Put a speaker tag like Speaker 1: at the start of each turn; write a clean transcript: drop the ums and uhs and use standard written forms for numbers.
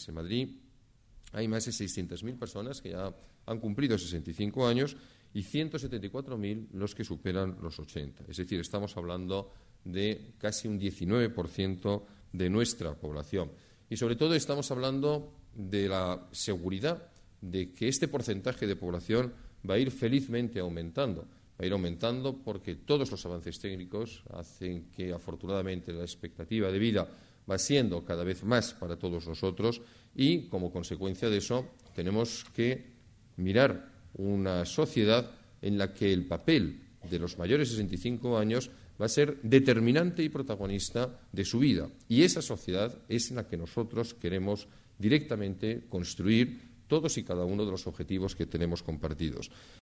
Speaker 1: En Madrid hay más de 600.000 personas que ya han cumplido 65 años y 174.000 los que superan los 80. Es decir, estamos hablando de casi un 19% de nuestra población. Y sobre todo estamos hablando de la seguridad de que este porcentaje de población va a ir felizmente aumentando. Va a ir aumentando porque todos los avances técnicos hacen que, afortunadamente, la expectativa de vida va siendo cada vez más para todos nosotros y, como consecuencia de eso, tenemos que mirar una sociedad en la que el papel de los mayores de 65 años va a ser determinante y protagonista de su vida. Y esa sociedad es en la que nosotros queremos directamente construir todos y cada uno de los objetivos que tenemos compartidos.